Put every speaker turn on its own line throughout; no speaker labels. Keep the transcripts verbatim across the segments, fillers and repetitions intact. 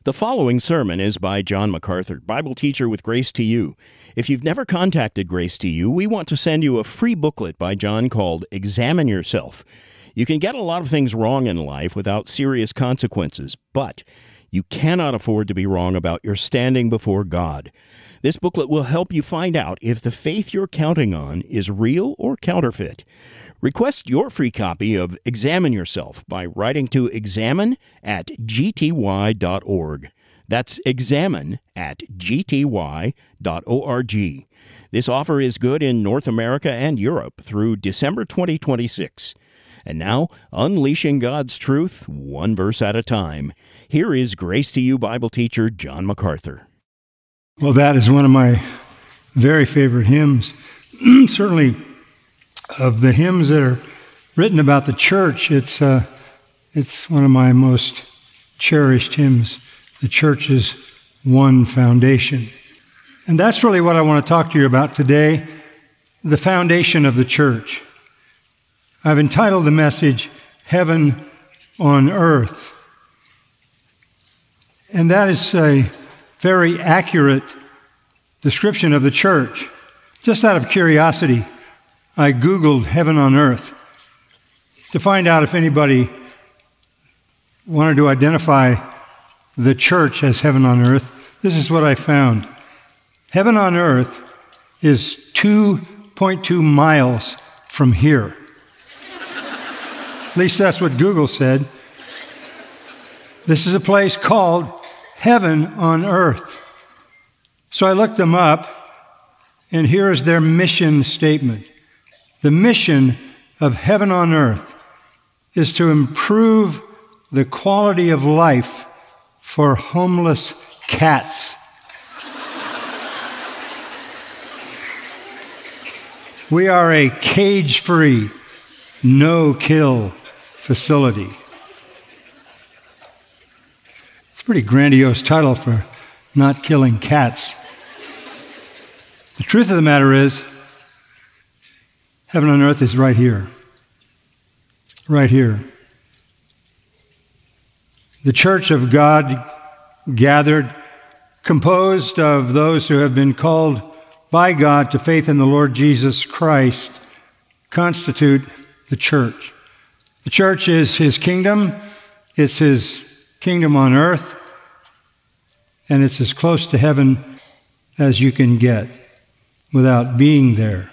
The following sermon is by John MacArthur, Bible teacher with Grace to You. If you've never contacted Grace to You, we want to send you a free booklet by John called Examine Yourself. You can get a lot of things wrong in life without serious consequences, but you cannot afford to be wrong about your standing before God. This booklet will help you find out if the faith you're counting on is real or counterfeit. Request your free copy of Examine Yourself by writing to examine at g t y dot org. That's examine at g t y dot org. This offer is good in North America and Europe through December twenty twenty-six. And now, unleashing God's truth, one verse at a time. Here is Grace to You Bible teacher John MacArthur.
Well, that is one of my very favorite hymns. Certainly, of the hymns that are written about the church, it's uh, it's one of my most cherished hymns, the church's one foundation. And that's really what I want to talk to you about today, the foundation of the church. I've entitled the message, Heaven on Earth. And that is a very accurate description of the church. Just out of curiosity, I Googled heaven on earth to find out if anybody wanted to identify the church as heaven on earth. This is what I found. Heaven on earth is two point two miles from here. At least that's what Google said. This is a place called Heaven on Earth. So I looked them up, and here is their mission statement. The mission of Heaven on Earth is to improve the quality of life for homeless cats. We are a cage-free, no-kill facility. It's a pretty grandiose title for not killing cats. The truth of the matter is, heaven on earth is right here. Right here. The church of God gathered, composed of those who have been called by God to faith in the Lord Jesus Christ, constitute the church. The church is his kingdom. It's his kingdom on earth. And it's as close to heaven as you can get without being there.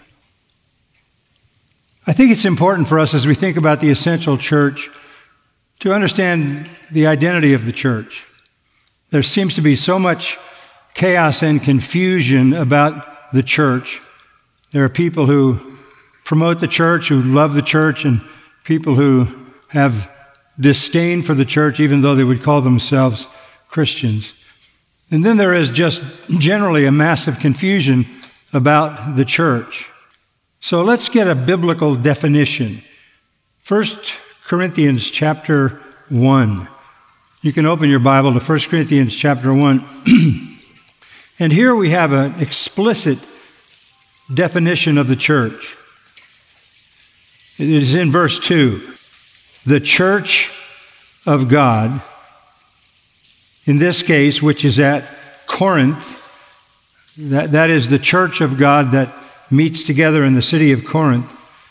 I think it's important for us as we think about the essential church to understand the identity of the church. There seems to be so much chaos and confusion about the church. There are people who promote the church, who love the church, and people who have disdain for the church, even though they would call themselves Christians. And then there is just generally a massive confusion about the church. So let's get a biblical definition. First Corinthians chapter one. You can open your Bible to First Corinthians chapter one. And here we have an explicit definition of the church. It is in verse two. The church of God, in this case, which is at Corinth, that, that is the church of God that meets together in the city of Corinth,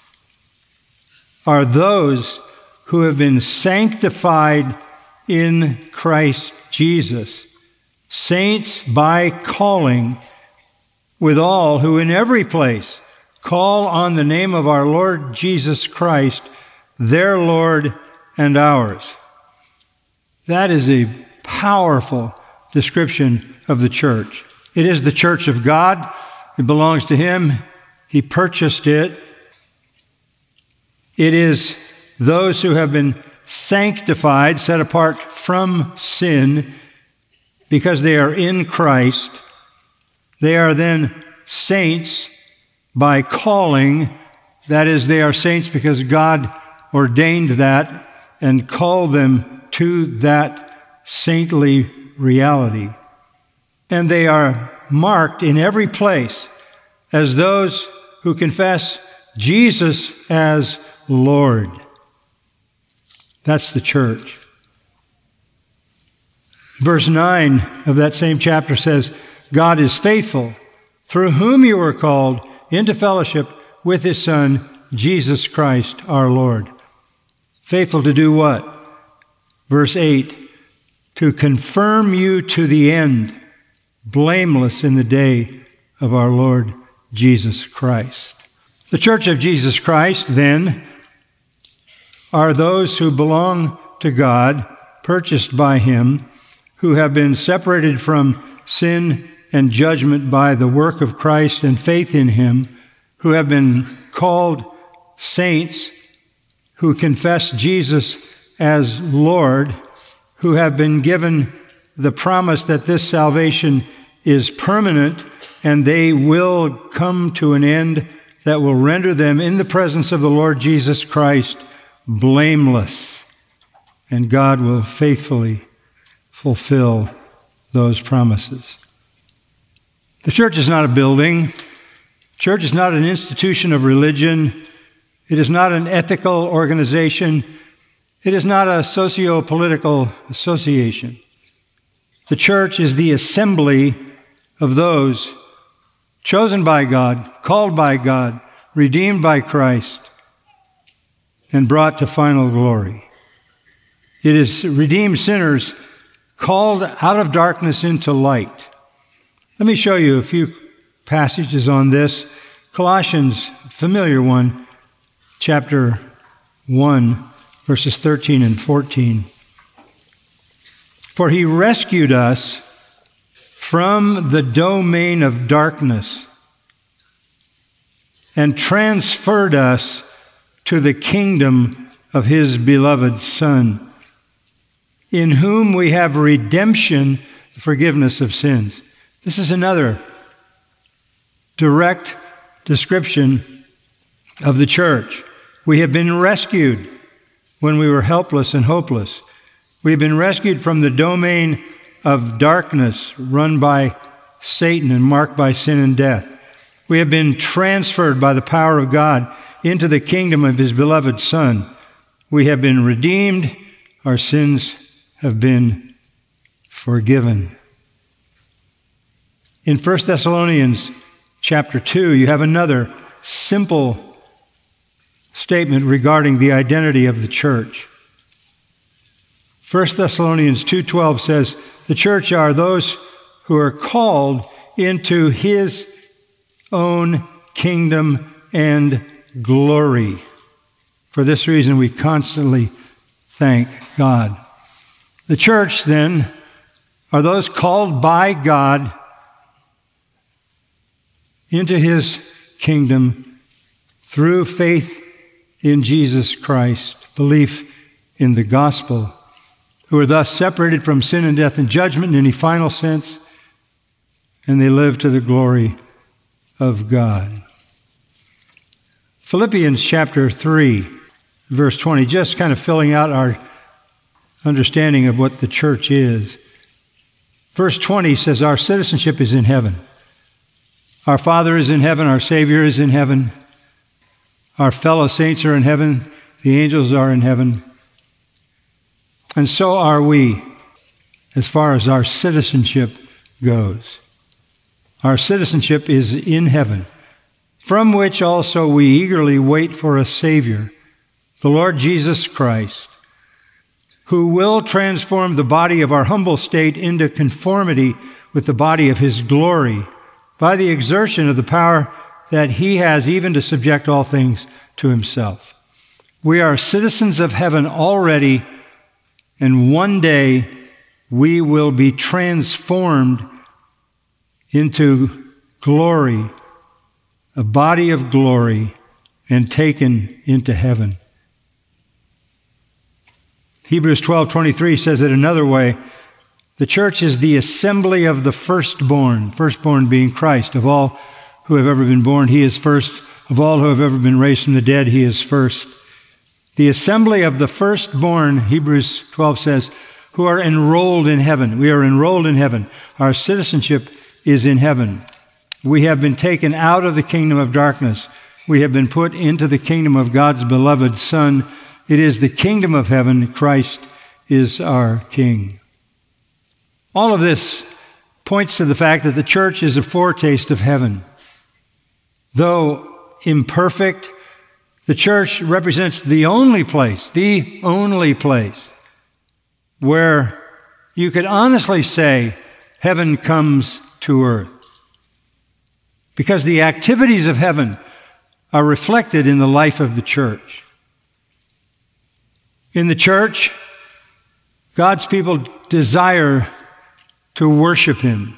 are those who have been sanctified in Christ Jesus, saints by calling, with all who in every place call on the name of our Lord Jesus Christ, their Lord and ours. That is a powerful description of the church. It is the church of God. It belongs to him. He purchased it. It is those who have been sanctified, set apart from sin, because they are in Christ. They are then saints by calling. That is, they are saints because God ordained that and called them to that saintly reality. And they are marked in every place as those who confess Jesus as Lord. That's the church. Verse nine of that same chapter says, God is faithful, through whom you were called into fellowship with his Son, Jesus Christ our Lord. Faithful to do what? Verse eight, to confirm you to the end, blameless in the day of our Lord Jesus Christ. The Church of Jesus Christ, then, are those who belong to God, purchased by him, who have been separated from sin and judgment by the work of Christ and faith in him, who have been called saints, who confess Jesus as Lord, who have been given the promise that this salvation is permanent and they will come to an end that will render them in the presence of the Lord Jesus Christ blameless. And God will faithfully fulfill those promises. The church is not a building. Church is not an institution of religion. It is not an ethical organization. It is not a socio-political association. The church is the assembly of those chosen by God, called by God, redeemed by Christ, and brought to final glory. It is redeemed sinners called out of darkness into light. Let me show you a few passages on this. Colossians, familiar one, chapter one, verses thirteen and fourteen. For he rescued us from the domain of darkness and transferred us to the kingdom of his beloved Son, in whom we have redemption, the forgiveness of sins. This is another direct description of the church. We have been rescued when we were helpless and hopeless. We have been rescued from the domain of darkness run by Satan and marked by sin and death. We have been transferred by the power of God into the kingdom of his beloved Son. We have been redeemed. Our sins have been forgiven. In First Thessalonians chapter two, you have another simple statement regarding the identity of the church. First Thessalonians two twelve says, the church are those who are called into his own kingdom and glory. For this reason, we constantly thank God. The church, then, are those called by God into his kingdom through faith in Jesus Christ, belief in the gospel, who are thus separated from sin and death and judgment in any final sense, and they live to the glory of God. Philippians chapter three, verse twenty, just kind of filling out our understanding of what the church is. Verse twenty says, our citizenship is in heaven. Our Father is in heaven. Our Savior is in heaven. Our fellow saints are in heaven. The angels are in heaven. And so are we, as far as our citizenship goes. Our citizenship is in heaven, from which also we eagerly wait for a Savior, the Lord Jesus Christ, who will transform the body of our humble state into conformity with the body of his glory by the exertion of the power that he has even to subject all things to himself. We are citizens of heaven already, and one day we will be transformed into glory, a body of glory, and taken into heaven. Hebrews twelve twenty-three says it another way. The church is the assembly of the firstborn, firstborn being Christ. Of all who have ever been born, he is first. Of all who have ever been raised from the dead, he is first. The assembly of the firstborn, Hebrews twelve says, who are enrolled in heaven. We are enrolled in heaven. Our citizenship is in heaven. We have been taken out of the kingdom of darkness. We have been put into the kingdom of God's beloved Son. It is the kingdom of heaven. Christ is our King. All of this points to the fact that the church is a foretaste of heaven. Though imperfect, the church represents the only place, the only place where you could honestly say heaven comes to earth. Because the activities of heaven are reflected in the life of the church. In the church, God's people desire to worship Him.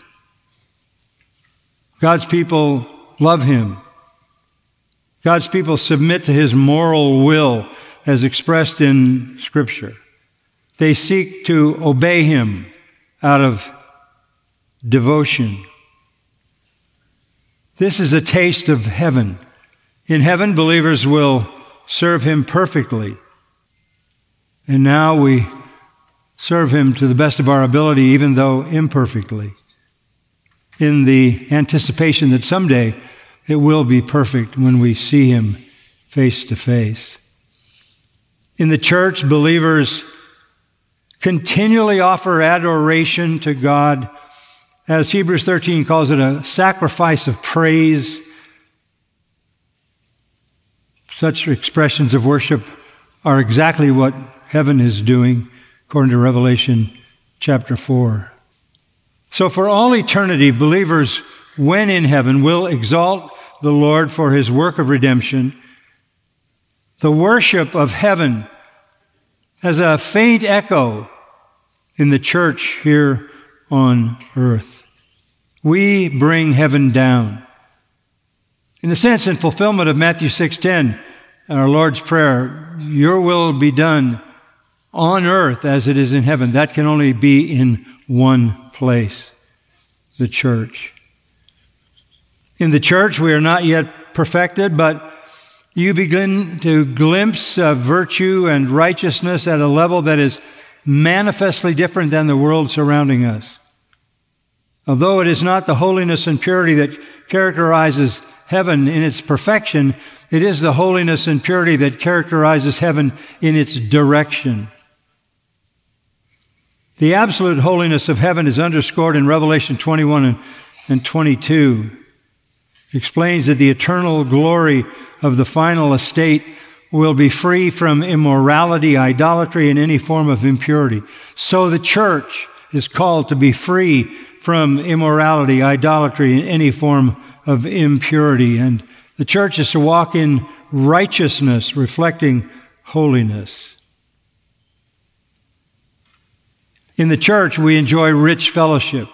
God's people love Him. God's people submit to His moral will as expressed in Scripture. They seek to obey Him out of devotion. This is a taste of heaven. In heaven, believers will serve Him perfectly. And now we serve Him to the best of our ability, even though imperfectly, in the anticipation that someday it will be perfect when we see Him face to face. In the church, believers continually offer adoration to God, as Hebrews thirteen calls it, a sacrifice of praise. Such expressions of worship are exactly what heaven is doing, according to Revelation chapter four. So for all eternity, believers, when in heaven, will exalt the Lord for His work of redemption. The worship of heaven has a faint echo in the church here on earth. We bring heaven down. In a sense, in fulfillment of Matthew six ten, our Lord's Prayer, your will be done on earth as it is in heaven. That can only be in one place, the church. In the church, we are not yet perfected, but you begin to glimpse uh, virtue and righteousness at a level that is manifestly different than the world surrounding us. Although it is not the holiness and purity that characterizes heaven in its perfection, it is the holiness and purity that characterizes heaven in its direction. The absolute holiness of heaven is underscored in Revelation twenty-one and twenty-two. It explains that the eternal glory of the final estate will be free from immorality, idolatry, and any form of impurity. So the church is called to be free from immorality, idolatry, and any form of impurity. And the church is to walk in righteousness, reflecting holiness. In the church, we enjoy rich fellowship.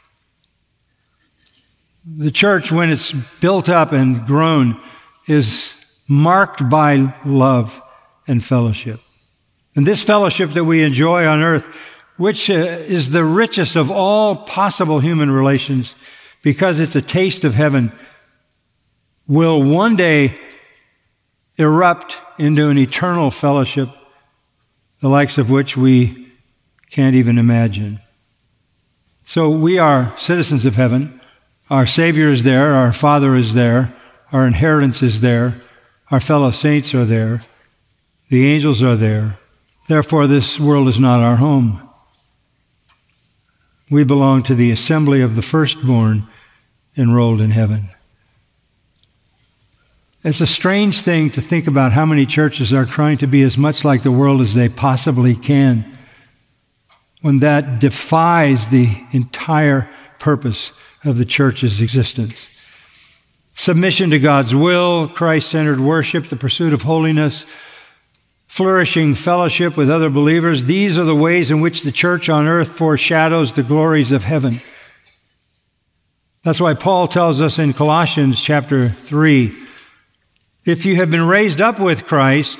The church, when it's built up and grown, is marked by love and fellowship. And this fellowship that we enjoy on earth, which uh, is the richest of all possible human relations, because it's a taste of heaven, will one day erupt into an eternal fellowship, the likes of which we can't even imagine. So we are citizens of heaven. Our Savior is there. Our Father is there. Our inheritance is there. Our fellow saints are there. The angels are there. Therefore, this world is not our home. We belong to the assembly of the firstborn enrolled in heaven. It's a strange thing to think about how many churches are trying to be as much like the world as they possibly can, when that defies the entire purpose of the church's existence. Submission to God's will, Christ-centered worship, the pursuit of holiness, flourishing fellowship with other believers, these are the ways in which the church on earth foreshadows the glories of heaven. That's why Paul tells us in Colossians chapter three, if you have been raised up with Christ,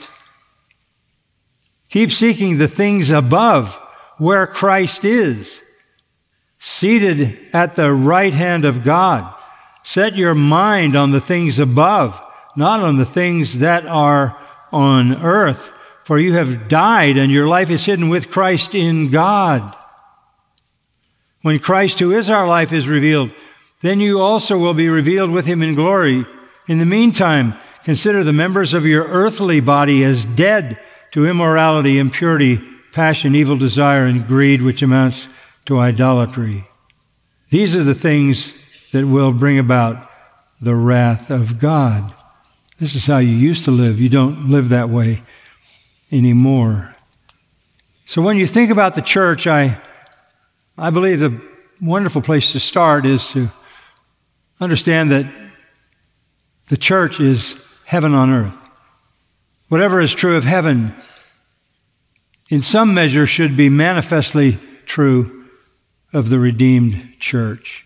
keep seeking the things above where Christ is, seated at the right hand of God. Set your mind on the things above, not on the things that are on earth, for you have died and your life is hidden with Christ in God. When Christ, who is our life, is revealed, then you also will be revealed with Him in glory. In the meantime, consider the members of your earthly body as dead to immorality, impurity, passion, evil desire, and greed, which amounts to idolatry. These are the things that will bring about the wrath of God. This is how you used to live. You don't live that way anymore. So when you think about the church, I, I believe the wonderful place to start is to understand that the church is heaven on earth. Whatever is true of heaven, in some measure, should be manifestly true of the redeemed church.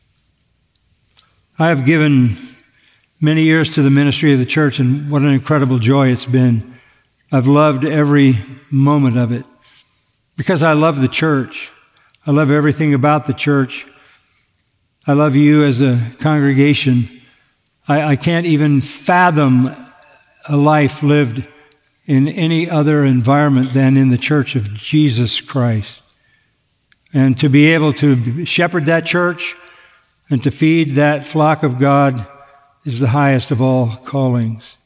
I have given many years to the ministry of the church, and what an incredible joy it's been. I've loved every moment of it because I love the church. I love everything about the church. I love you as a congregation. I, I can't even fathom a life lived in any other environment than in the church of Jesus Christ. And to be able to shepherd that church and to feed that flock of God is the highest of all callings.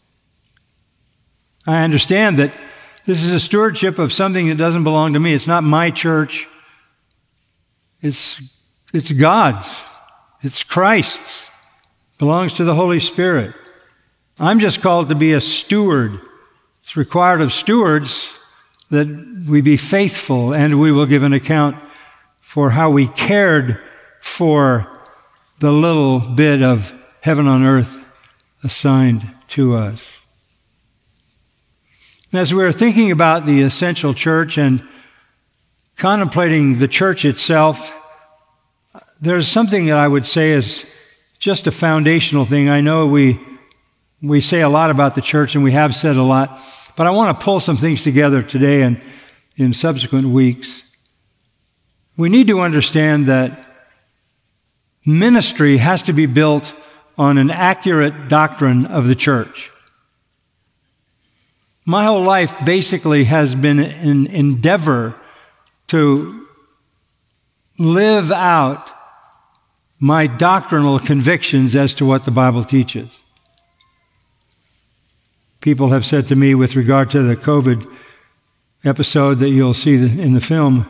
I understand that this is a stewardship of something that doesn't belong to me. It's not my church. It's, it's God's. It's Christ's. It belongs to the Holy Spirit. I'm just called to be a steward. It's required of stewards that we be faithful, and we will give an account for how we cared for the little bit of heaven on earth assigned to us. As we're thinking about the essential church and contemplating the church itself, there's something that I would say is just a foundational thing. I know we we say a lot about the church, and we have said a lot, but I want to pull some things together today and in subsequent weeks. We need to understand that ministry has to be built on an accurate doctrine of the church. My whole life basically has been an endeavor to live out my doctrinal convictions as to what the Bible teaches. People have said to me with regard to the COVID episode that you'll see in the film,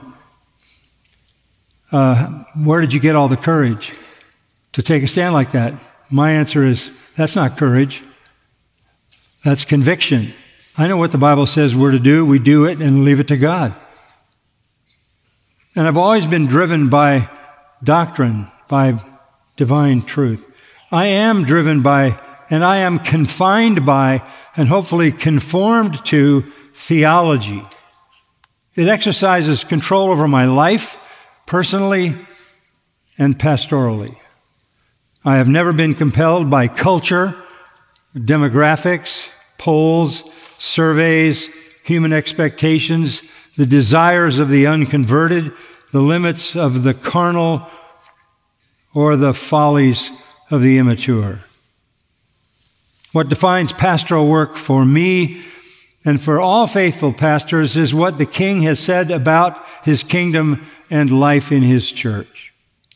uh, where did you get all the courage to take a stand like that? My answer is, that's not courage. That's conviction. I know what the Bible says we're to do. We do it and leave it to God. And I've always been driven by doctrine, by divine truth. I am driven by, and I am confined by, and hopefully conformed to theology. It exercises control over my life, personally and pastorally. I have never been compelled by culture, demographics, polls, surveys, human expectations, the desires of the unconverted, the limits of the carnal, or the follies of the immature. What defines pastoral work for me and for all faithful pastors is what the King has said about his kingdom and life in his church.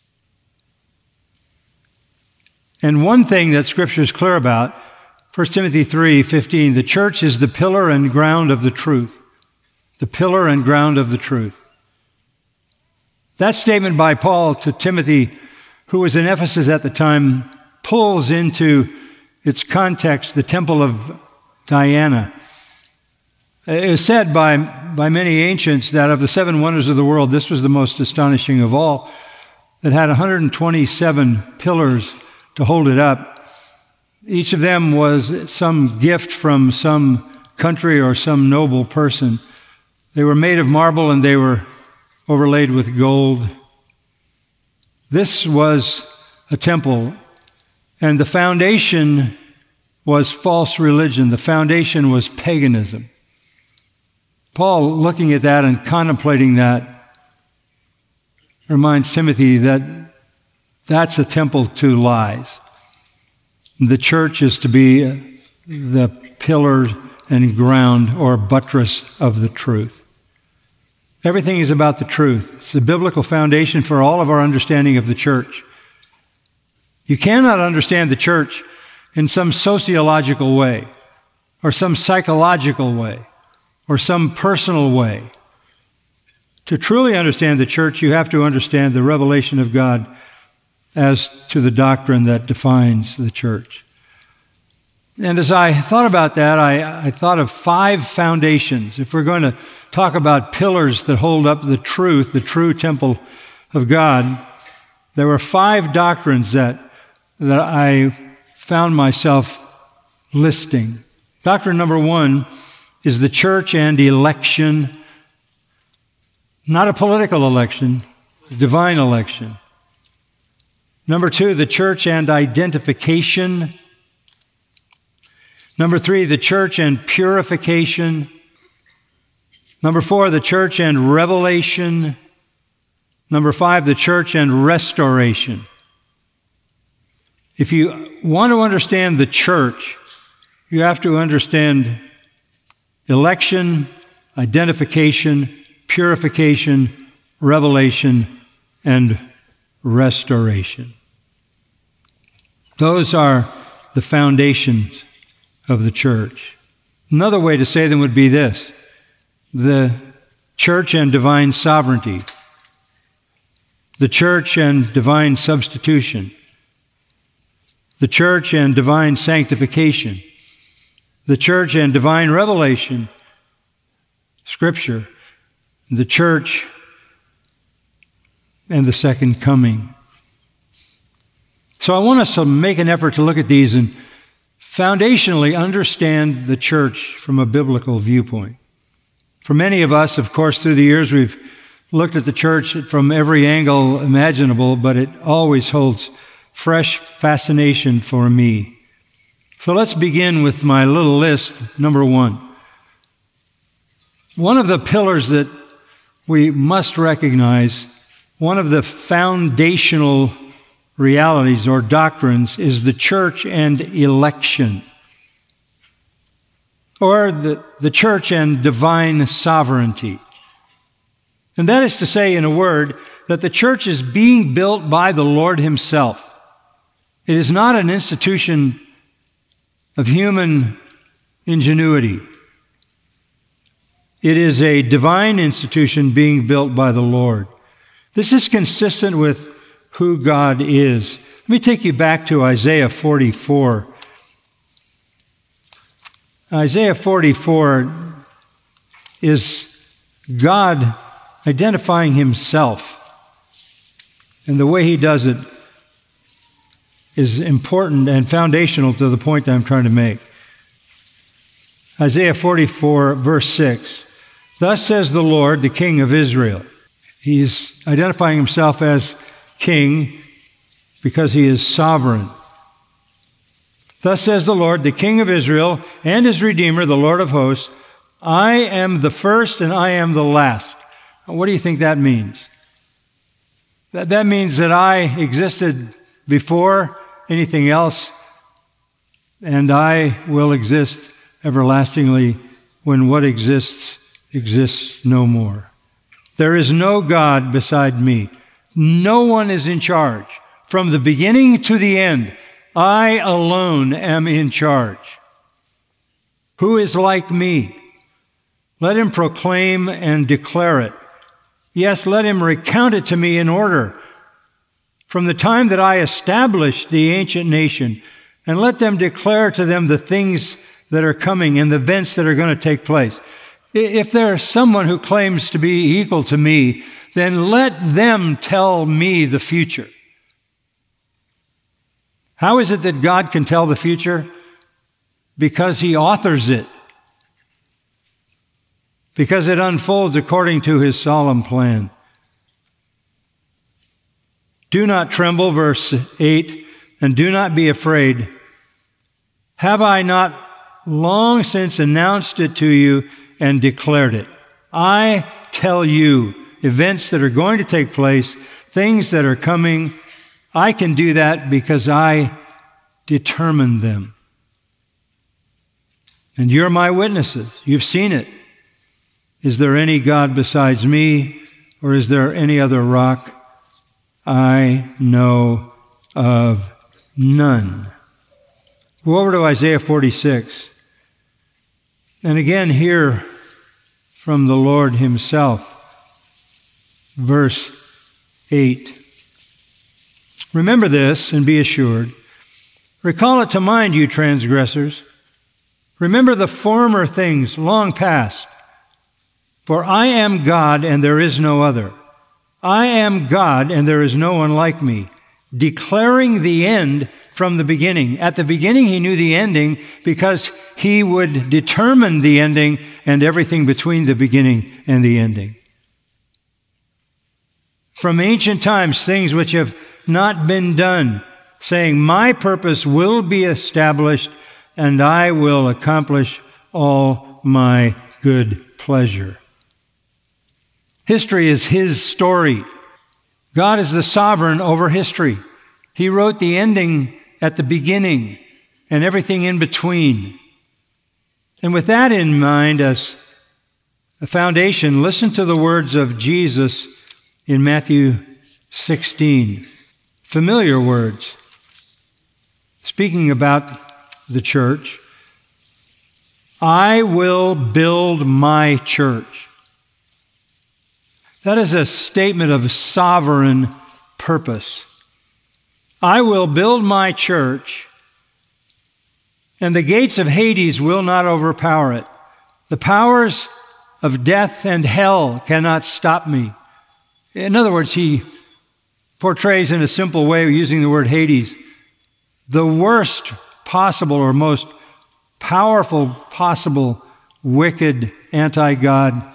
And one thing that Scripture is clear about, First Timothy three fifteen, the church is the pillar and ground of the truth. The pillar and ground of the truth. That statement by Paul to Timothy, who was in Ephesus at the time, pulls into its context the temple of Diana. It is said by, by many ancients that of the seven wonders of the world, this was the most astonishing of all, that had one hundred twenty-seven pillars to hold it up. Each of them was some gift from some country or some noble person. They were made of marble and they were overlaid with gold. This was a temple, and the foundation was false religion. The foundation was paganism. Paul, looking at that and contemplating that, reminds Timothy that that's a temple to lies. The church is to be the pillar and ground or buttress of the truth. Everything is about the truth. It's the biblical foundation for all of our understanding of the church. You cannot understand the church in some sociological way, or some psychological way, or some personal way. To truly understand the church, you have to understand the revelation of God as to the doctrine that defines the church. And as I thought about that, I, I thought of five foundations. If we're going to talk about pillars that hold up the truth, the true temple of God, there were five doctrines that, that I found myself listing. Doctrine number one is the church and election. Not a political election, a divine election. Number two, the church and identification. Number three, the church and purification. Number four, the church and revelation. Number five, the church and restoration. If you want to understand the church, you have to understand election, identification, purification, revelation, and restoration. Those are the foundations of the church. Another way to say them would be this: the church and divine sovereignty, the church and divine substitution, the church and divine sanctification, the church and divine revelation, Scripture, the church and the second coming. So I want us to make an effort to look at these and foundationally understand the church from a biblical viewpoint. For many of us, of course, through the years, we've looked at the church from every angle imaginable, but it always holds fresh fascination for me. So let's begin with my little list, number one. One of the pillars that we must recognize, one of the foundational realities or doctrines, is the church and election, or the, the church and divine sovereignty. And that is to say, in a word, that the church is being built by the Lord Himself. It is not an institution of human ingenuity. It is a divine institution being built by the Lord. This is consistent with who God is. Let me take you back to Isaiah forty-four. Isaiah forty-four is God identifying Himself. And the way He does it is important and foundational to the point that I'm trying to make. Isaiah forty-four, verse six. Thus says the Lord, the King of Israel. He's identifying Himself as King because He is sovereign. Thus says the Lord, the King of Israel and His Redeemer, the Lord of hosts, I am the first and I am the last. What do you think that means? That, that means that I existed before anything else, and I will exist everlastingly when what exists exists no more. There is no God beside me. No one is in charge. From the beginning to the end, I alone am in charge. Who is like me? Let him proclaim and declare it. Yes, let him recount it to me in order. From the time that I established the ancient nation, and let them declare to them the things that are coming and the events that are going to take place. If there's someone who claims to be equal to me, then let them tell me the future. How is it that God can tell the future? Because He authors it. Because it unfolds according to His solemn plan. Do not tremble, verse eight, and do not be afraid. Have I not long since announced it to you and declared it? I tell you events that are going to take place, things that are coming. I can do that because I determined them. And you're my witnesses. You've seen it. Is there any God besides me, or is there any other rock? I know of none. Go over to Isaiah forty-six. And again, hear from the Lord Himself. verse eight. Remember this and be assured. Recall it to mind, you transgressors. Remember the former things long past. For I am God and there is no other. I am God and there is no one like me, declaring the end from the beginning. At the beginning he knew the ending because he would determine the ending and everything between the beginning and the ending. From ancient times, things which have not been done, saying, my purpose will be established and I will accomplish all my good pleasure. History is his story. God is the sovereign over history. He wrote the ending at the beginning and everything in between. And with that in mind as a foundation, listen to the words of Jesus in Matthew sixteen. Familiar words. Speaking about the church, I will build my church. That is a statement of sovereign purpose. I will build my church, and the gates of Hades will not overpower it. The powers of death and hell cannot stop me. In other words, he portrays in a simple way, using the word Hades, the worst possible or most powerful possible wicked anti-God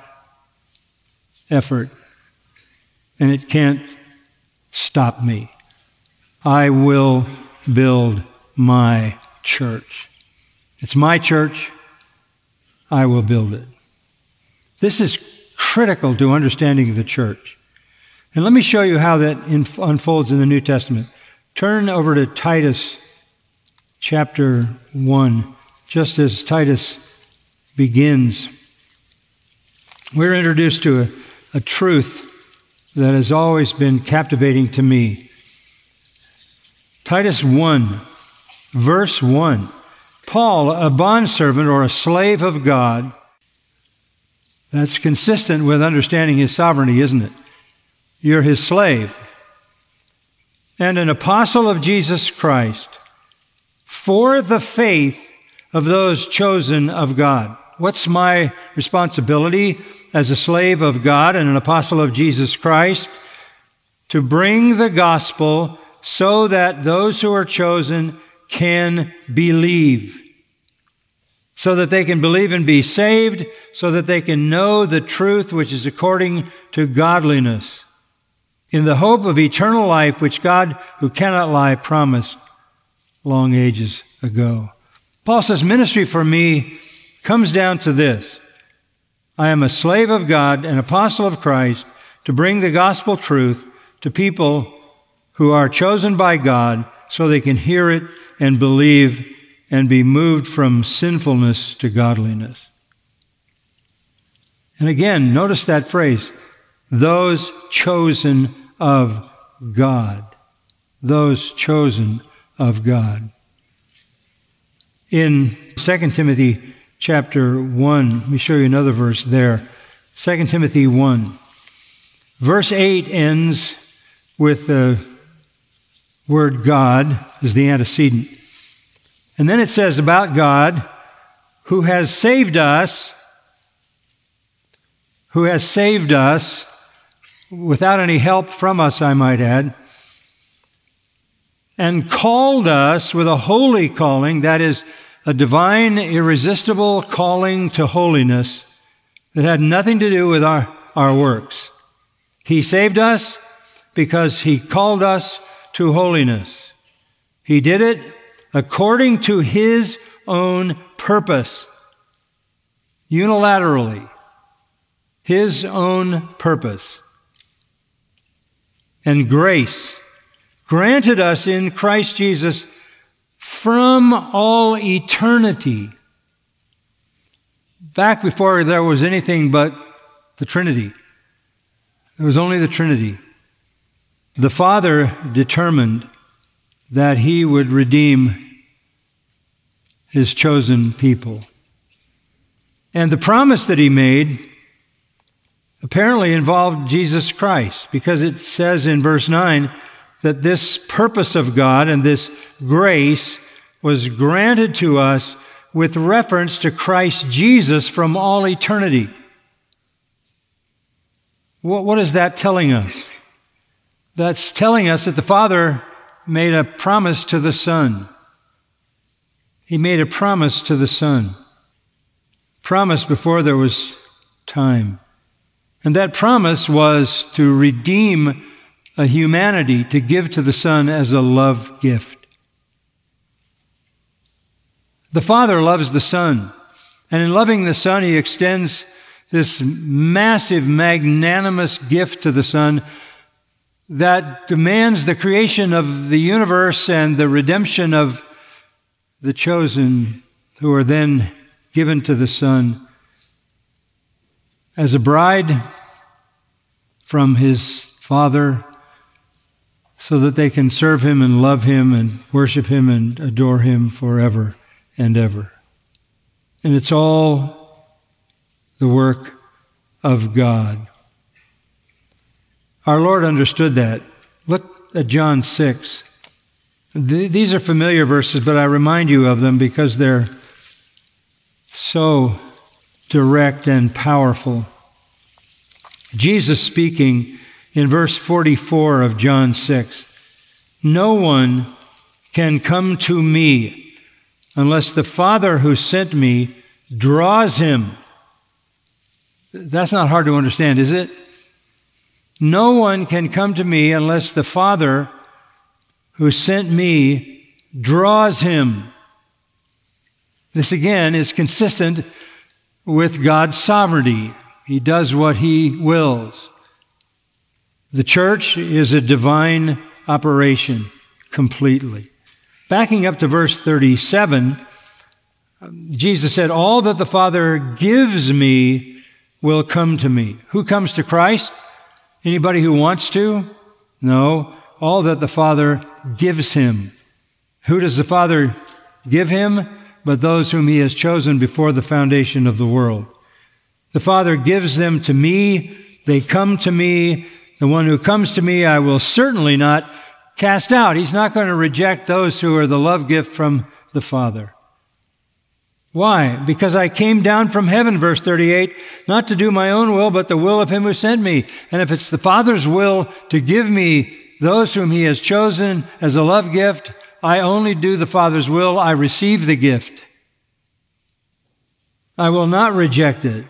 effort. And it can't stop me. I will build my church. It's my church. I will build it. This is critical to understanding the church. And let me show you how that inf- unfolds in the New Testament. Turn over to Titus chapter one, just as Titus begins. We're introduced to a, a truth that has always been captivating to me. Titus one, verse one. Paul, a bondservant or a slave of God, that's consistent with understanding his sovereignty, isn't it? You're his slave. And an apostle of Jesus Christ for the faith of those chosen of God. What's my responsibility as a slave of God and an apostle of Jesus Christ? To bring the gospel so that those who are chosen can believe. So that they can believe and be saved, so that they can know the truth which is according to godliness, in the hope of eternal life which God, who cannot lie, promised long ages ago. Paul says, ministry for me comes down to this. I am a slave of God, an apostle of Christ, to bring the gospel truth to people who are chosen by God so they can hear it and believe and be moved from sinfulness to godliness. And again, notice that phrase, those chosen of God. Those chosen of God. In Second Timothy chapter one, let me show you another verse there. Second Timothy one. Verse eight ends with the word God as the antecedent. And then it says about God, who has saved us, who has saved us, without any help from us, I might add, and called us with a holy calling, that is, a divine, irresistible calling to holiness that had nothing to do with our, our works. He saved us because he called us to holiness. He did it according to his own purpose, unilaterally, his own purpose. And grace granted us in Christ Jesus from all eternity, back before there was anything but the Trinity. There was only the Trinity. The Father determined that he would redeem his chosen people. And the promise that he made apparently involved Jesus Christ, because it says in verse nine that this purpose of God and this grace was granted to us with reference to Christ Jesus from all eternity. What, what is that telling us? That's telling us that the Father made a promise to the Son. He made a promise to the Son. Promise before there was time. And that promise was to redeem a humanity, to give to the Son as a love gift. The Father loves the Son, and in loving the Son, He extends this massive, magnanimous gift to the Son that demands the creation of the universe and the redemption of the chosen, who are then given to the Son as a bride from His Father, so that they can serve Him and love Him and worship Him and adore Him forever and ever. And it's all the work of God. Our Lord understood that. Look at John six. Th- these are familiar verses, but I remind you of them because they're so direct and powerful. Jesus speaking in verse forty-four of John six, "No one can come to me unless the Father who sent me draws him." That's not hard to understand, is it? No one can come to me unless the Father who sent me draws him. This again is consistent with God's sovereignty. He does what He wills. The church is a divine operation completely. Backing up to verse thirty-seven, Jesus said, "All that the Father gives me will come to me." Who comes to Christ? Anybody who wants to? No. All that the Father gives Him. Who does the Father give Him? But those whom He has chosen before the foundation of the world. The Father gives them to me. They come to me. The one who comes to me, I will certainly not cast out. He's not going to reject those who are the love gift from the Father. Why? Because I came down from heaven, verse thirty-eight, not to do my own will, but the will of Him who sent me. And if it's the Father's will to give me those whom He has chosen as a love gift, I only do the Father's will. I receive the gift. I will not reject it.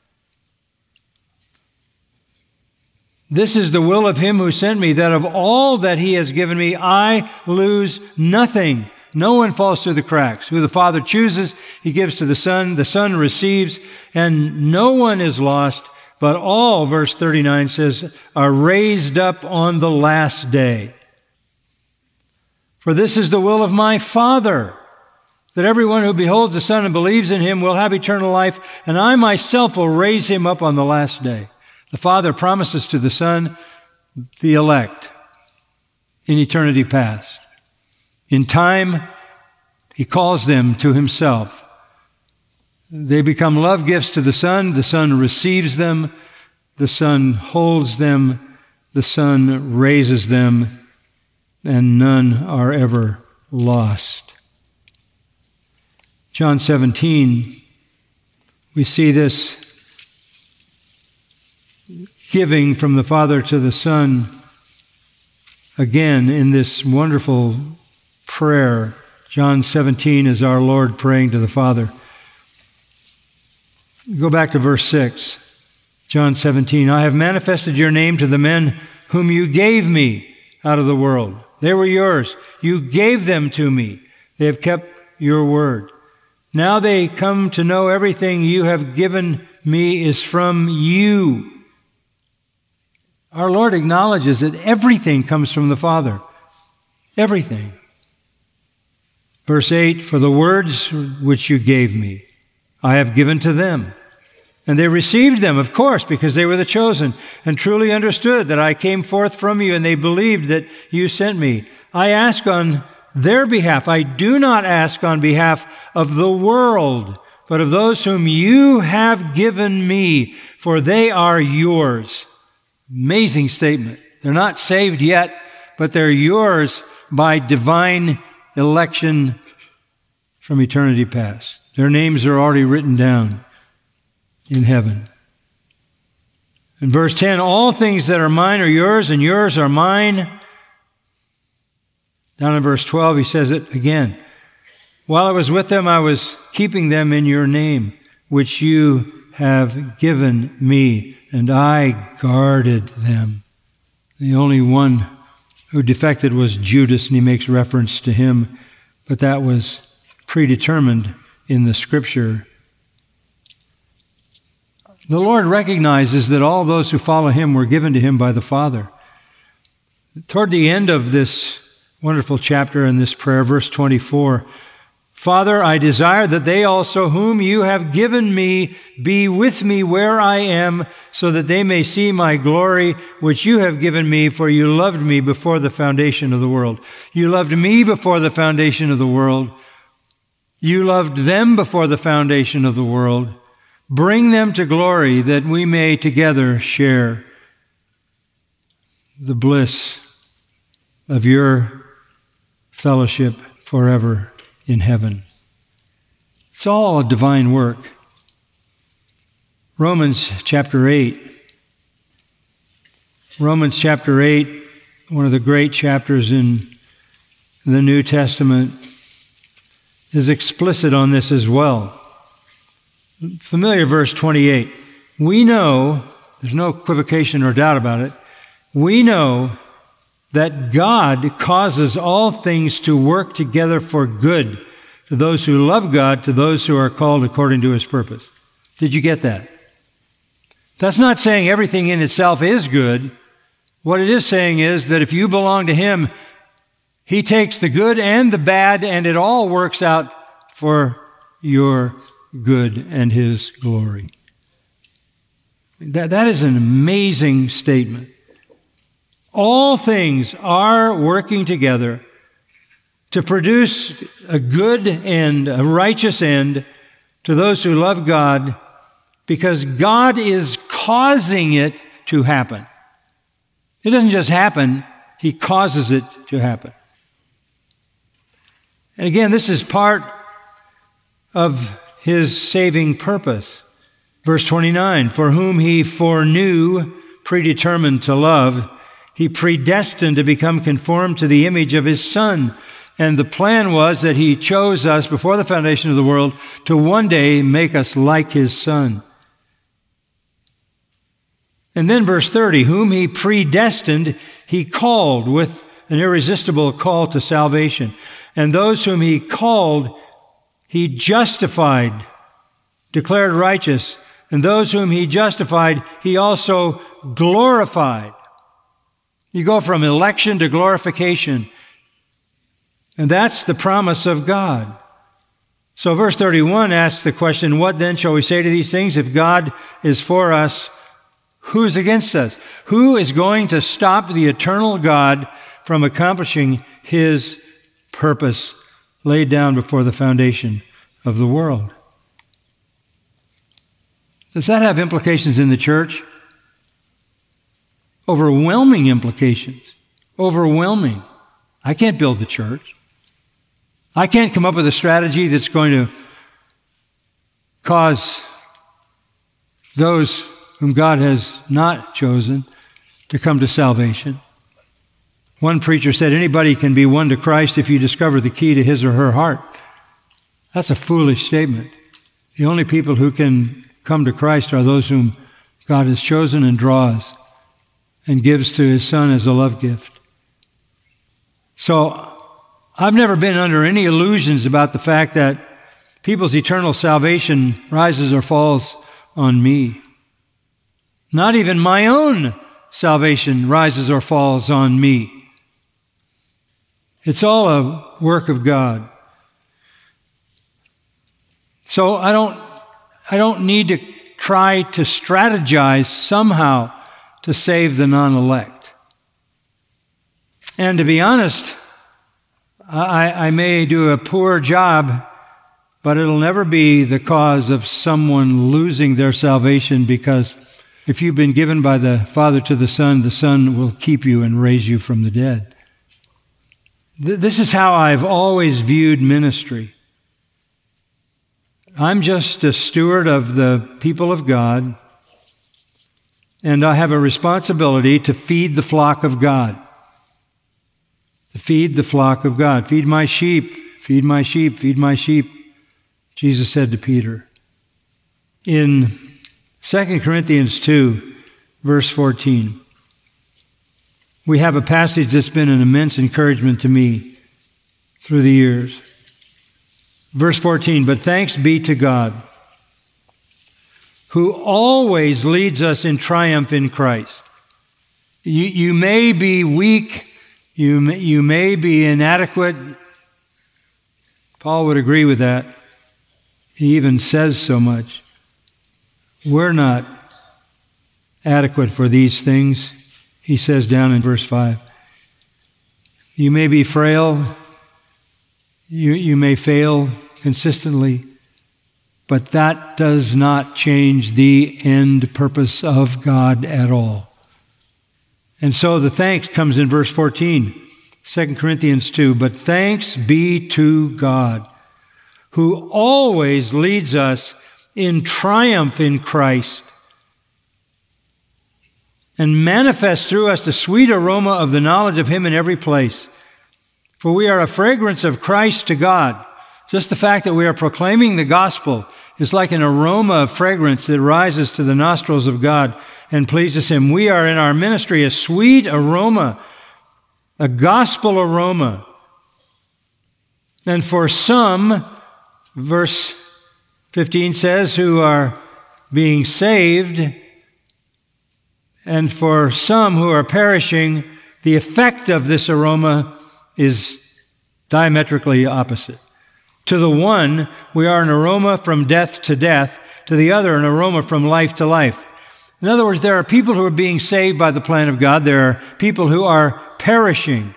This is the will of Him who sent me, that of all that He has given me, I lose nothing. No one falls through the cracks. Who the Father chooses, He gives to the Son. The Son receives, and no one is lost, but all, verse thirty-nine says, are raised up on the last day. For this is the will of my Father, that everyone who beholds the Son and believes in Him will have eternal life, and I myself will raise him up on the last day. The Father promises to the Son the elect in eternity past. In time, He calls them to Himself. They become love gifts to the Son. The Son receives them. The Son holds them. The Son raises them. And none are ever lost. John seventeen, we see this giving from the Father to the Son again in this wonderful prayer. John seventeen is our Lord praying to the Father. Go back to verse six. John seventeen, I have manifested your name to the men whom you gave me out of the world. They were yours. You gave them to me. They have kept your word. Now they come to know everything you have given me is from you. Our Lord acknowledges that everything comes from the Father. Everything. Verse eight, for the words which you gave me, I have given to them. And they received them, of course, because they were the chosen, and truly understood that I came forth from you, and they believed that you sent me. I ask on their behalf. I do not ask on behalf of the world, but of those whom you have given me, for they are yours. Amazing statement. They're not saved yet, but they're yours by divine election from eternity past. Their names are already written down in heaven. In verse ten, all things that are mine are yours, and yours are mine. Down in verse twelve, he says it again. While I was with them, I was keeping them in your name, which you have given me, and I guarded them. The only one who defected was Judas, and he makes reference to him, but that was predetermined in the Scripture. The Lord recognizes that all those who follow him were given to him by the Father. Toward the end of this wonderful chapter in this prayer, verse twenty-four, Father, I desire that they also whom you have given me be with me where I am, so that they may see my glory, which you have given me, for you loved me before the foundation of the world. You loved me before the foundation of the world. You loved them before the foundation of the world. Bring them to glory, that we may together share the bliss of your fellowship forever in heaven. It's all a divine work. Romans chapter eight. Romans chapter eight, one of the great chapters in the New Testament, is explicit on this as well. Familiar verse twenty-eight. We know, there's no equivocation or doubt about it, we know that God causes all things to work together for good to those who love God, to those who are called according to his purpose. Did you get that? That's not saying everything in itself is good. What it is saying is that if you belong to him, he takes the good and the bad, and it all works out for your good and his glory. That, that is an amazing statement. All things are working together to produce a good end, a righteous end to those who love God, because God is causing it to happen. It doesn't just happen, he causes it to happen. And again, this is part of his saving purpose. Verse twenty-nine, for whom he foreknew, predetermined to love, he predestined to become conformed to the image of his Son. And the plan was that he chose us before the foundation of the world to one day make us like his Son. And then verse thirty, whom he predestined, he called with an irresistible call to salvation. And those whom he called, he justified, declared righteous. And those whom he justified, he also glorified. You go from election to glorification. And that's the promise of God. So verse thirty-one asks the question, what then shall we say to these things? If God is for us, who is against us? Who is going to stop the eternal God from accomplishing his purpose laid down before the foundation of the world? Does that have implications in the church? Overwhelming implications. Overwhelming. I can't build the church. I can't come up with a strategy that's going to cause those whom God has not chosen to come to salvation. One preacher said, anybody can be won to Christ if you discover the key to his or her heart. That's a foolish statement. The only people who can come to Christ are those whom God has chosen and draws and gives to his Son as a love gift. So I've never been under any illusions about the fact that people's eternal salvation rises or falls on me. Not even my own salvation rises or falls on me. It's all a work of God. So I don't, I don't need to try to strategize somehow to save the non-elect. And to be honest, I, I may do a poor job but it'll never be the cause of someone losing their salvation, because if you've been given by the Father to the Son, the Son will keep you and raise you from the dead. This is how I've always viewed ministry. I'm just a steward of the people of God, and I have a responsibility to feed the flock of God. To feed the flock of God. Feed my sheep, feed my sheep, feed my sheep, Jesus said to Peter. In Second Corinthians two, verse fourteen, we have a passage that's been an immense encouragement to me through the years. Verse fourteen, but thanks be to God, who always leads us in triumph in Christ. You, you may be weak, you may, you may be inadequate. Paul would agree with that. He even says so much. We're not adequate for these things. He says down in verse five, you may be frail, you, you may fail consistently, but that does not change the end purpose of God at all. And so the thanks comes in verse fourteen, Second Corinthians two, but thanks be to God, who always leads us in triumph in Christ, and manifests through us the sweet aroma of the knowledge of Him in every place. For we are a fragrance of Christ to God. Just the fact that we are proclaiming the gospel is like an aroma of fragrance that rises to the nostrils of God and pleases Him. We are in our ministry a sweet aroma, a gospel aroma. And for some, verse fifteen says, who are being saved, and for some who are perishing, the effect of this aroma is diametrically opposite. To the one, we are an aroma from death to death. To the other, an aroma from life to life. In other words, there are people who are being saved by the plan of God. There are people who are perishing.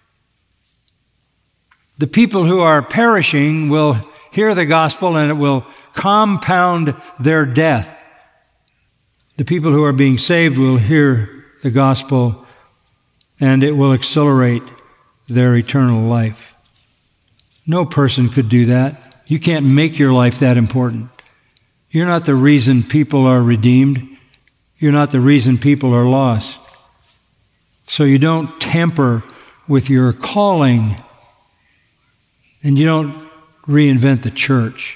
The people who are perishing will hear the gospel and it will compound their death. The people who are being saved will hear the gospel and it will accelerate their eternal life. No person could do that. You can't make your life that important. You're not the reason people are redeemed. You're not the reason people are lost. So you don't tamper with your calling, and you don't reinvent the church.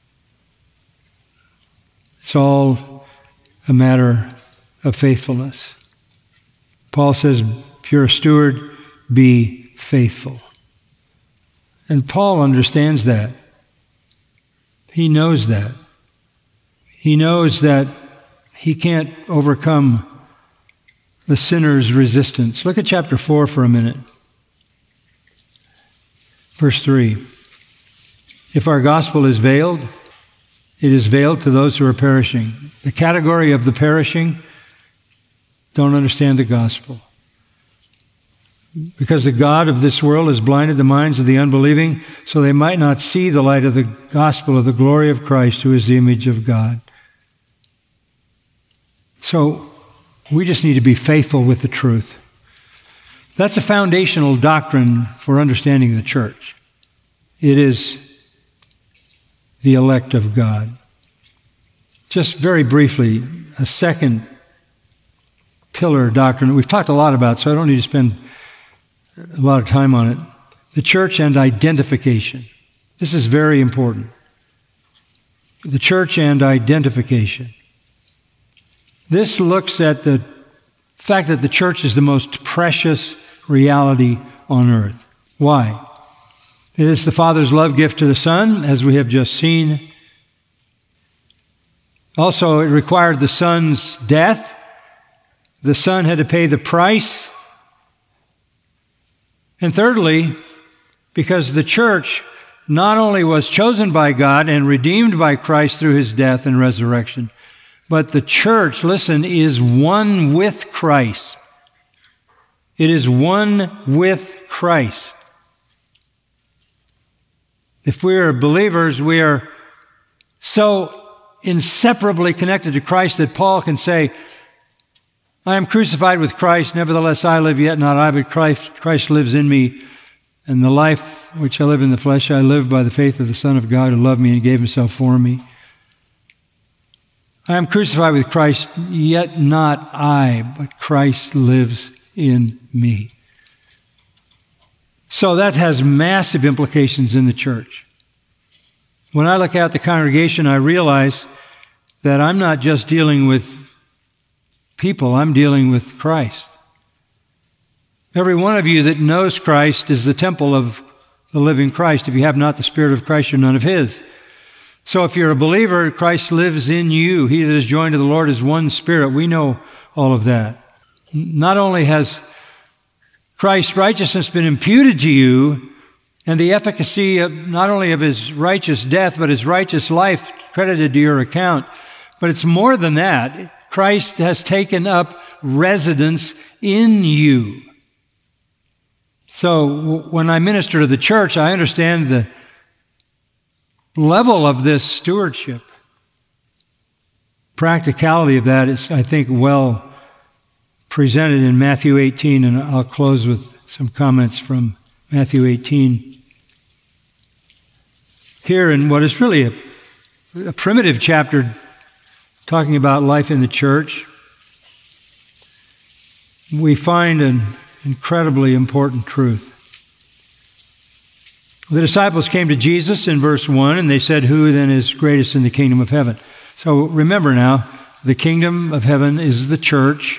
It's all a matter of faithfulness. Paul says, if you're a steward, be faithful. And Paul understands that. He knows that. He knows that he can't overcome the sinner's resistance. Look at chapter four for a minute. Verse three. If our gospel is veiled, it is veiled to those who are perishing. The category of the perishing don't understand the gospel. Because the God of this world has blinded the minds of the unbelieving, so they might not see the light of the gospel of the glory of Christ, who is the image of God. So we just need to be faithful with the truth. That's a foundational doctrine for understanding the church. It is the elect of God. Just very briefly, a second pillar doctrine we've talked a lot about, so I don't need to spend a lot of time on it. The church and identification. This is very important. The church and identification. This looks at the fact that the church is the most precious reality on earth. Why? It is the Father's love gift to the Son, as we have just seen. Also, it required the Son's death. The Son had to pay the price. And thirdly, because the church not only was chosen by God and redeemed by Christ through His death and resurrection, but the church, listen, is one with Christ. It is one with Christ. If we are believers, we are so inseparably connected to Christ that Paul can say, I am crucified with Christ, nevertheless I live, yet not I, but Christ, Christ lives in me. And the life which I live in the flesh, I live by the faith of the Son of God who loved me and gave himself for me. I am crucified with Christ, yet not I, but Christ lives in me. So that has massive implications in the church. When I look at the congregation, I realize that I'm not just dealing with people, I'm dealing with Christ. Every one of you that knows Christ is the temple of the living Christ. If you have not the Spirit of Christ, you're none of his. So if you're a believer, Christ lives in you. He that is joined to the Lord is one spirit. We know all of that. Not only has Christ's righteousness been imputed to you, and the efficacy of not only of his righteous death, but his righteous life credited to your account, but it's more than that. Christ has taken up residence in you. So when I minister to the church, I understand the level of this stewardship. Practicality of that is, I think, well presented in Matthew eighteen, and I'll close with some comments from Matthew eighteen. Here in what is really a, a primitive chapter talking about life in the church, we find an incredibly important truth. The disciples came to Jesus in verse one, and they said, who then is greatest in the kingdom of heaven? So remember now, the kingdom of heaven is the church.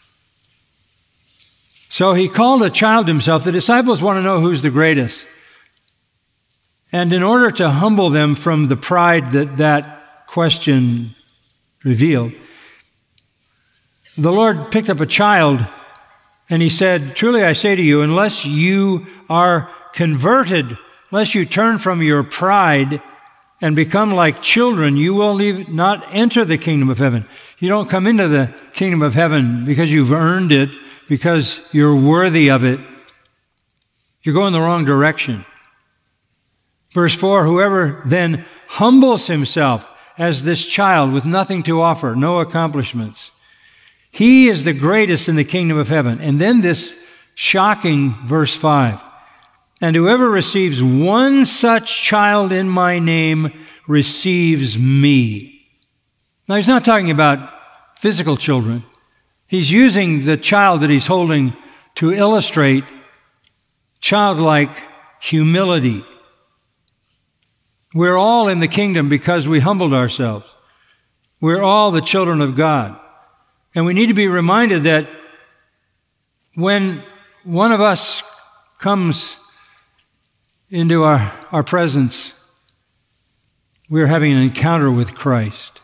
So he called a child to himself. The disciples want to know who's the greatest. And in order to humble them from the pride that that question revealed, the Lord picked up a child and he said, truly I say to you, unless you are converted, unless you turn from your pride and become like children, you will leave, not enter the kingdom of heaven. You don't come into the kingdom of heaven because you've earned it, because you're worthy of it. You're going the wrong direction. Verse four, whoever then humbles himself as this child with nothing to offer, no accomplishments, he is the greatest in the kingdom of heaven. And then this shocking verse five, and whoever receives one such child in my name receives me. Now he's not talking about physical children. He's using the child that he's holding to illustrate childlike humility. We're all in the kingdom because we humbled ourselves. We're all the children of God. And we need to be reminded that when one of us comes into our, our presence, we're having an encounter with Christ.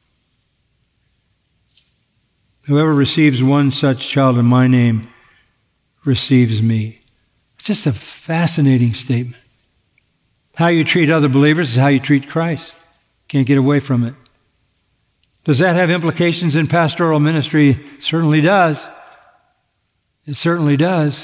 Whoever receives one such child in my name receives me. It's just a fascinating statement. How you treat other believers is how you treat Christ. Can't get away from it. Does that have implications in pastoral ministry? It certainly does. It certainly does.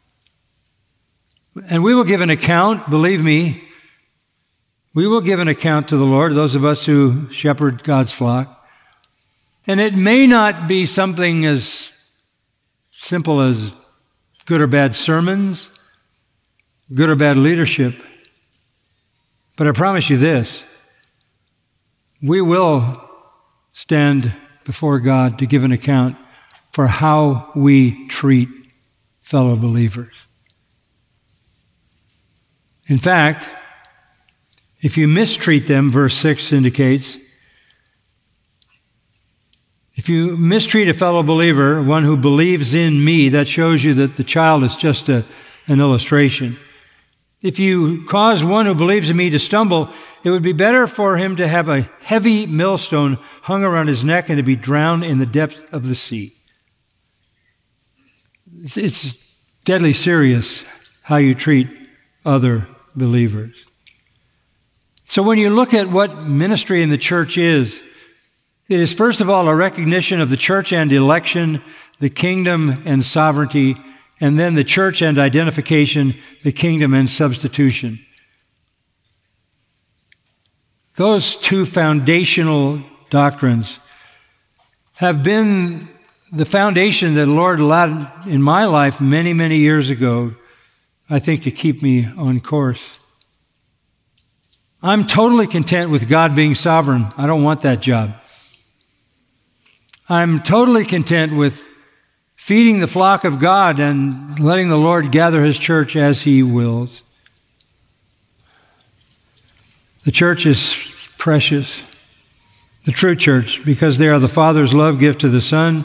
And we will give an account, believe me, we will give an account to the Lord, those of us who shepherd God's flock. And it may not be something as simple as good or bad sermons, good or bad leadership. But I promise you this, we will stand before God to give an account for how we treat fellow believers. In fact, if you mistreat them, verse six indicates, if you mistreat a fellow believer, one who believes in me, that shows you that the child is just a, an illustration. If you cause one who believes in me to stumble, it would be better for him to have a heavy millstone hung around his neck and to be drowned in the depth of the sea. It's deadly serious how you treat other believers. So when you look at what ministry in the church is, it is first of all a recognition of the church and election, the kingdom and sovereignty, and then the church and identification, the kingdom and substitution. those two foundational doctrines have been the foundation that the Lord allowed in my life many, many years ago, I think, to keep me on course. I'm totally content with God being sovereign. I don't want that job. I'm totally content with feeding the flock of God and letting the Lord gather His church as He wills. The church is precious, the true church, because they are the Father's love gift to the Son.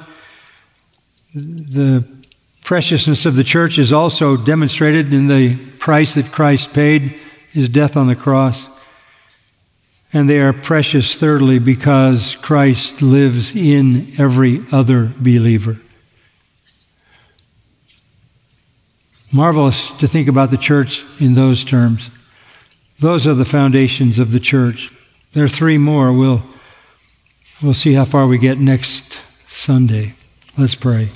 The preciousness of the church is also demonstrated in the price that Christ paid, His death on the cross. And they are precious, thirdly, because Christ lives in every other believer. Marvelous to think about the church in those terms. Those are the foundations of the church. There are three more. We'll, we'll see how far we get next Sunday. Let's pray.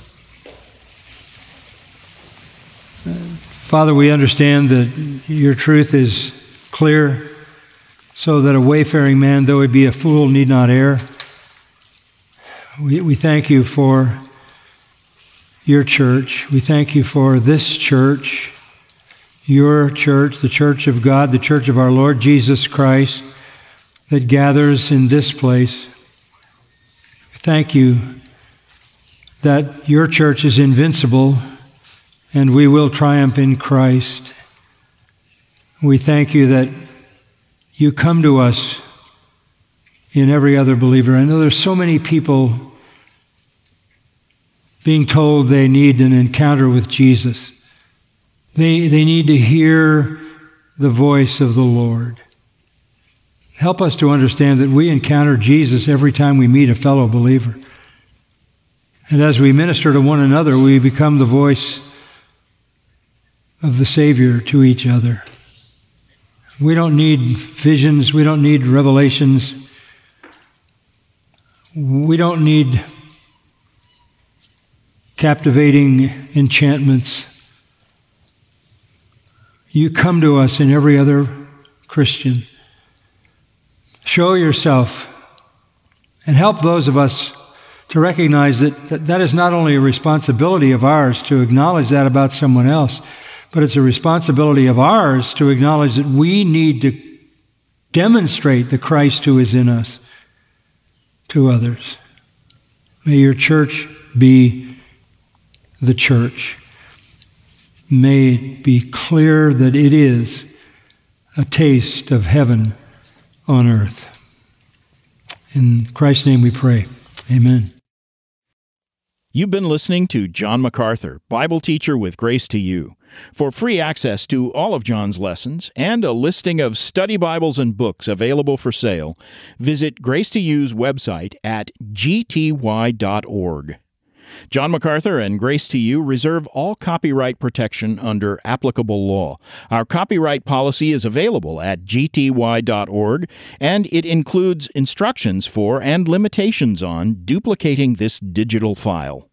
Father, we understand that your truth is clear, so that a wayfaring man, though he be a fool, need not err. We, we thank you for your church. We thank you for this church, your church, the church of God, the church of our Lord Jesus Christ, that gathers in this place. Thank you that your church is invincible and we will triumph in Christ. We thank you that you come to us in every other believer. I know there's so many people being told they need an encounter with Jesus. They, they need to hear the voice of the Lord. Help us to understand that we encounter Jesus every time we meet a fellow believer. And as we minister to one another, we become the voice of the Savior to each other. We don't need visions. We don't need revelations. We don't need captivating enchantments. You come to us in every other Christian. Show yourself and help those of us to recognize that, that that is not only a responsibility of ours to acknowledge that about someone else, but it's a responsibility of ours to acknowledge that we need to demonstrate the Christ who is in us to others. May your church be the church. May it be clear that it is a taste of heaven on earth. In Christ's name we pray. Amen.
You've been listening to John MacArthur, Bible teacher with Grace to You. For free access to all of John's lessons and a listing of study Bibles and books available for sale, visit Grace to You's website at g t y dot org. John MacArthur and Grace to You reserve all copyright protection under applicable law. Our copyright policy is available at g t y dot org, and it includes instructions for and limitations on duplicating this digital file.